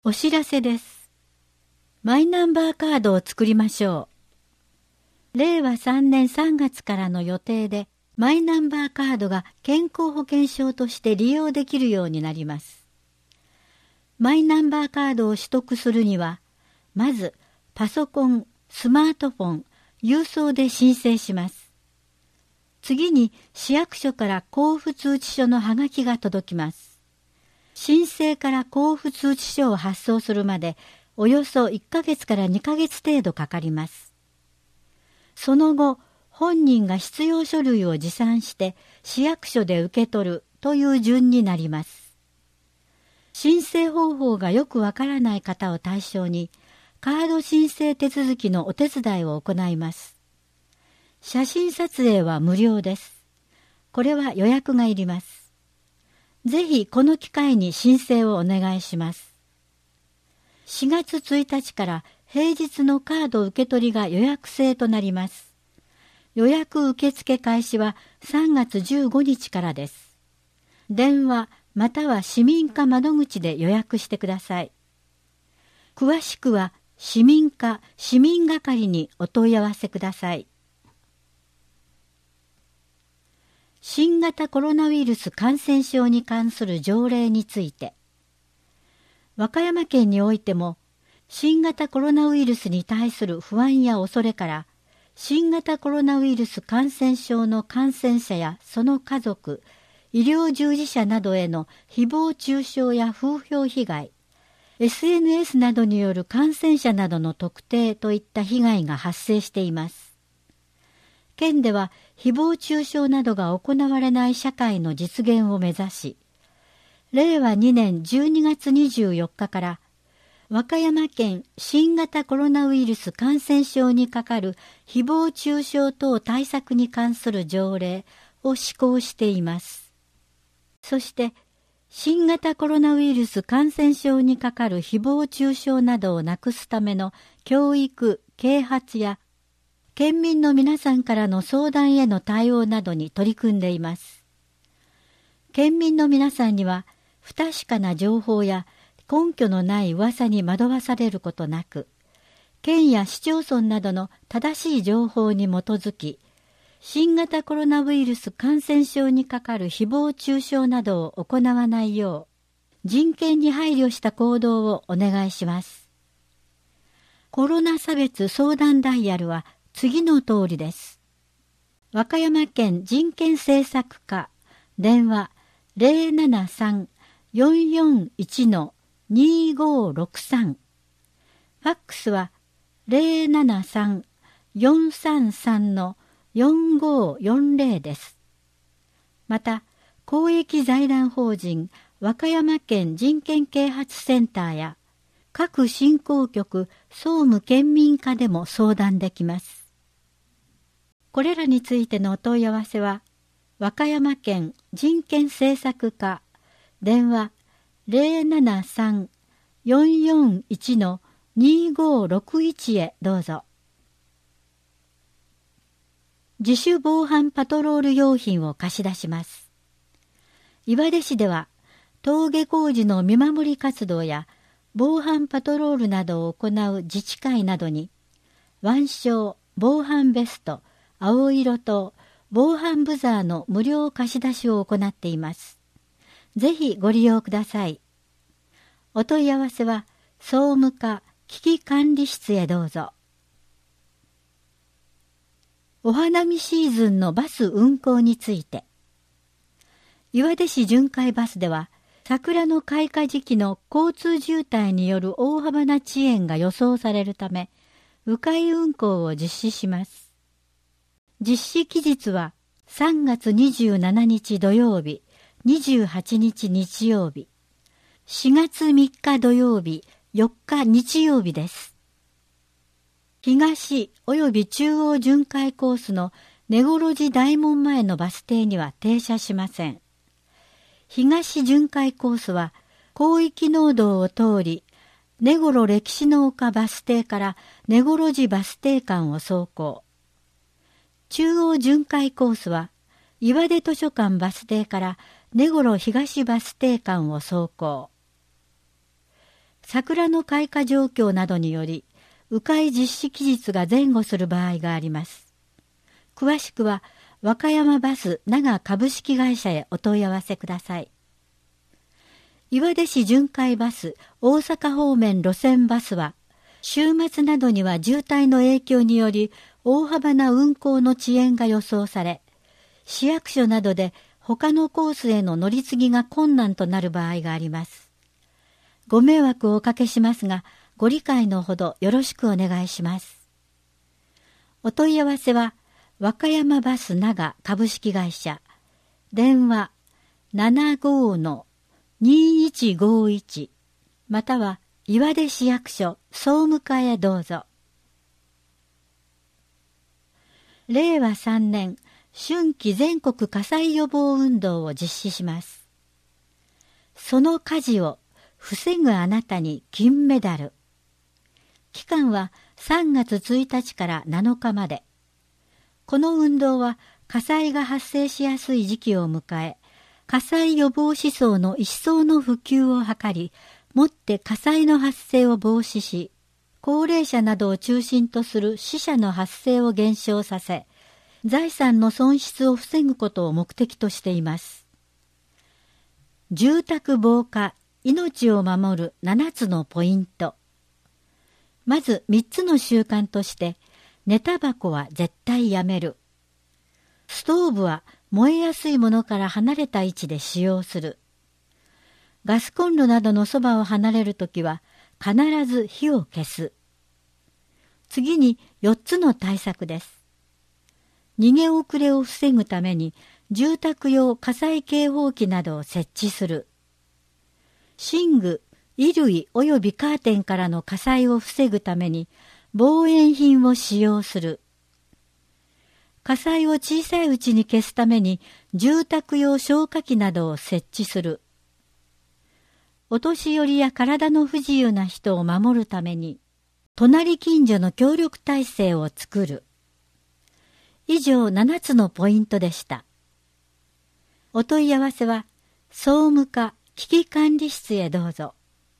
お知らせです。マイナンバーカードを作りましょう。令和3年3月からの予定で、マイナンバーカードが健康保険証として利用できるようになります。マイナンバーカードを取得するには、まずパソコン、スマートフォン、郵送で申請します。次に市役所から交付通知書のはがきが届きます。申請から交付通知書を発送するまでおよそ1ヶ月から2ヶ月程度かかります。その後、本人が必要書類を持参して市役所で受け取るという順になります。申請方法がよくわからない方を対象にカード申請手続きのお手伝いを行います。写真撮影は無料です。これは予約がいります。ぜひこの機会に申請をお願いします。4月1日から平日のカード受け取りが予約制となります。予約受付開始は3月15日からです。電話または市民課窓口で予約してください。詳しくは市民課市民係にお問い合わせください。新型コロナウイルス感染症に関する条例について、和歌山県においても新型コロナウイルスに対する不安や恐れから新型コロナウイルス感染症の感染者やその家族、医療従事者などへの誹謗中傷や風評被害、SNS などによる感染者などの特定といった被害が発生しています。県では誹謗中傷などが行われない社会の実現を目指し、令和2年12月24日から和歌山県新型コロナウイルス感染症にかかる誹謗中傷等対策に関する条例を施行しています。そして新型コロナウイルス感染症にかかる誹謗中傷などをなくすための教育、啓発や県民の皆さんからの相談への対応などに取り組んでいます。県民の皆さんには不確かな情報や根拠のない噂に惑わされることなく、県や市町村などの正しい情報に基づき、新型コロナウイルス感染症にかかる誹謗中傷などを行わないよう、人権に配慮した行動をお願いします。コロナ差別相談ダイヤルは次の通りです。和歌山県人権政策課電話 073-441-2563 ファックスは 073-433-4540 です。また公益財団法人和歌山県人権啓発センターや各振興局総務県民課でも相談できます。これらについてのお問い合わせは、和歌山県人権政策課電話 073-441-2561 へどうぞ。自主防犯パトロール用品を貸し出します。岩出市では、登下工事の見守り活動や防犯パトロールなどを行う自治会などに、腕章、防犯ベスト、青色と防犯ブザーの無料貸し出しを行っています。ぜひご利用ください。お問い合わせは総務課危機管理室へどうぞ。お花見シーズンのバス運行について、岩出市巡回バスでは桜の開花時期の交通渋滞による大幅な遅延が予想されるため、迂回運行を実施します。実施期日は3月27日土曜日、28日日曜日、4月3日土曜日、4日日曜日です。東および中央巡回コースの根来寺大門前のバス停には停車しません。東巡回コースは広域農道を通り、根来歴史の丘バス停から根来寺バス停間を走行。中央巡回コースは岩出図書館バス停から根来東バス停間を走行。 桜の開花状況などにより、迂回実施期日が前後する場合があります。詳しくは、和歌山バス長株式会社へお問い合わせください。岩出市巡回バス大阪方面路線バスは、週末などには渋滞の影響により大幅な運行の遅延が予想され、市役所などで他のコースへの乗り継ぎが困難となる場合があります。ご迷惑をおかけしますが、ご理解のほどよろしくお願いします。お問い合わせは、和歌山バス長株式会社、電話 75-2151 または岩出市役所総務課へどうぞ。令和3年春季全国火災予防運動を実施します。その火事を防ぐあなたに金メダル。期間は3月1日から7日まで。この運動は火災が発生しやすい時期を迎え、火災予防思想の一層の普及を図り、もって火災の発生を防止し、高齢者などを中心とする死者の発生を減少させ、財産の損失を防ぐことを目的としています。住宅防火、命を守る7つのポイント。まず3つの習慣として、寝タバコは絶対やめる。ストーブは燃えやすいものから離れた位置で使用する。ガスコンロなどのそばを離れるときは必ず火を消す。次に4つの対策です。逃げ遅れを防ぐために住宅用火災警報器などを設置する。寝具、衣類及びカーテンからの火災を防ぐために防煙品を使用する。火災を小さいうちに消すために住宅用消火器などを設置する。お年寄りや体の不自由な人を守るために隣近所の協力体制を作る。以上7つのポイントでした。お問い合わせは総務課危機管理室へどうぞ。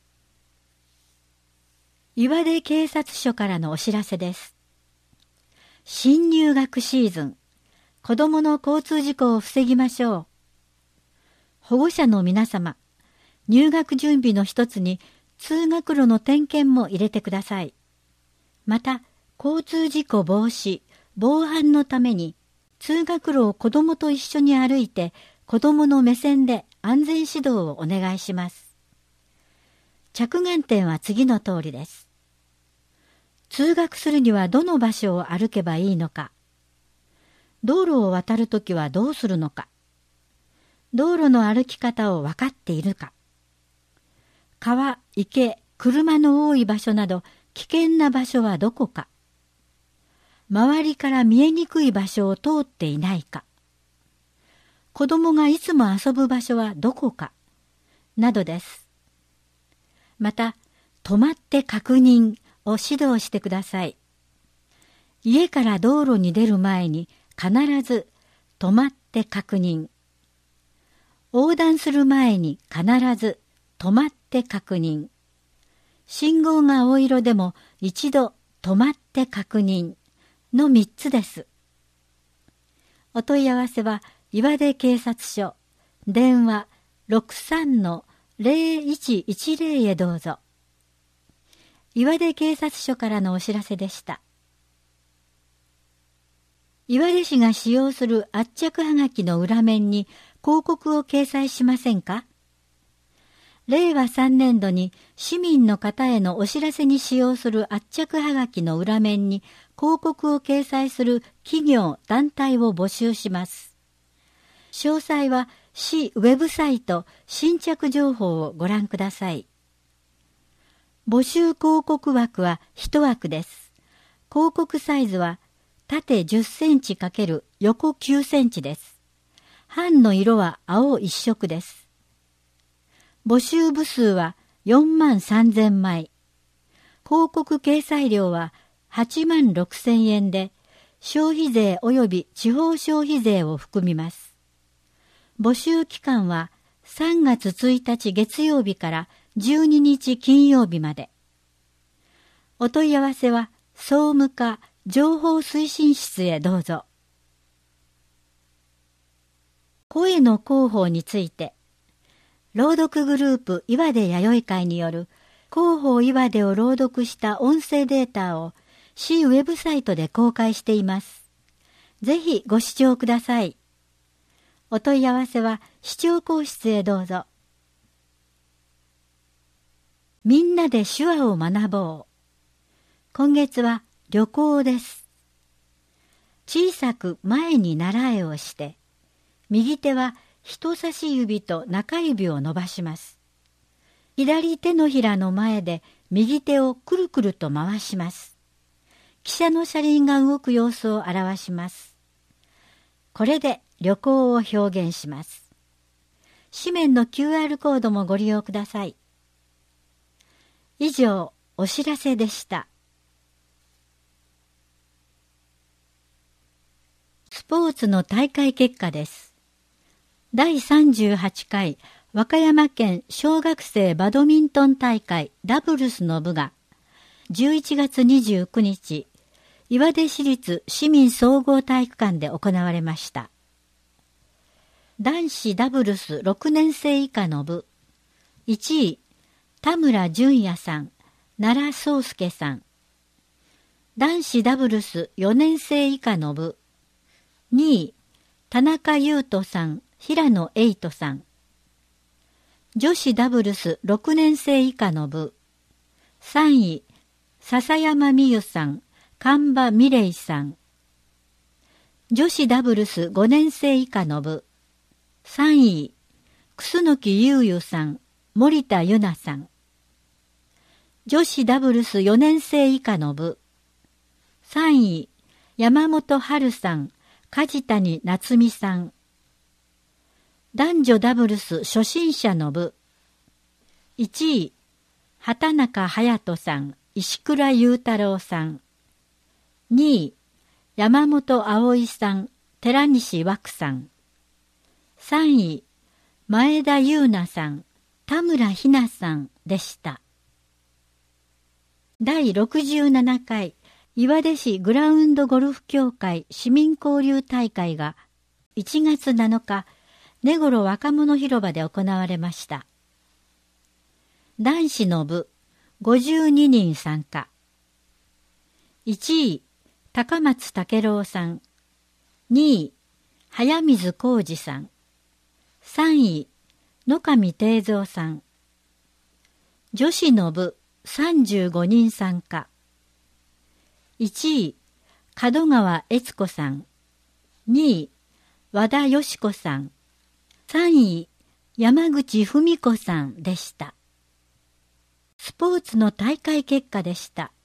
岩出警察署からのお知らせです。新入学シーズン、子どもの交通事故を防ぎましょう。保護者の皆様、入学準備の一つに通学路の点検も入れてください。また、交通事故防止、防犯のために、通学路を子どもと一緒に歩いて、子どもの目線で安全指導をお願いします。着眼点は次の通りです。通学するにはどの場所を歩けばいいのか。道路を渡るときはどうするのか。道路の歩き方を分かっているか。川、池、車の多い場所など危険な場所はどこか。周りから見えにくい場所を通っていないか。子供がいつも遊ぶ場所はどこか。などです。また、止まって確認を指導してください。家から道路に出る前に必ず止まって確認。横断する前に必ず止まって確認。信号が青色でも一度止まって確認の3つです。お問い合わせは岩出警察署電話 63-0110 へどうぞ。岩出警察署からのお知らせでした。岩出市が使用する圧着はがきの裏面に広告を掲載しませんか？令和3年度に市民の方へのお知らせに使用する圧着はがきの裏面に広告を掲載する企業・団体を募集します。詳細は市ウェブサイト新着情報をご覧ください。募集広告枠は1枠です。広告サイズは縦10センチ×横9センチです。版の色は青一色です。募集部数は43,000枚。広告掲載料は86,000円で、消費税及び地方消費税を含みます。募集期間は3月1日月曜日から 12日金曜日まで。お問い合わせは総務課情報推進室へどうぞ。声の広報について、朗読グループ岩出弥生会による広報岩出を朗読した音声データを市ウェブサイトで公開しています。ぜひご視聴ください。お問い合わせは市長公室へどうぞ。みんなで手話を学ぼう。今月は旅行です。小さく前に習えをして、右手は人差し指と中指を伸ばします。左手のひらの前で右手をくるくると回します。汽車の車輪が動く様子を表します。これで旅行を表現します。紙面の QR コードもご利用ください。以上、お知らせでした。スポーツの大会結果です。第38回和歌山県小学生バドミントン大会ダブルスの部が11月29日、岩出市立市民総合体育館で行われました。男子ダブルス6年生以下の部、1位、田村淳也さん、奈良宗介さん。男子ダブルス4年生以下の部、2位、田中優斗さん、平野瑛斗さん。女子ダブルス6年生以下の部、3位、笹山美優さん、神場美玲さん。女子ダブルス5年生以下の部、3位、楠木優優さん、森田優奈さん。女子ダブルス4年生以下の部、3位、山本春さん、梶谷夏美さん。男女ダブルス初心者の部、1位、畑中隼人さん、石倉雄太郎さん。2位、山本葵さん、寺西湧さん。3位、前田優奈さん、田村ひなさんでした。第67回岩出市グラウンドゴルフ協会市民交流大会が1月7日、根頃若者広場で行われました。男子の部52人参加。1位、高松武郎さん。2位、早水浩二さん。3位、野上定蔵さん。女子の部35人参加。1位、門川悦子さん。2位、和田よし子さん。3位、山口文子さんでした。スポーツの大会結果でした。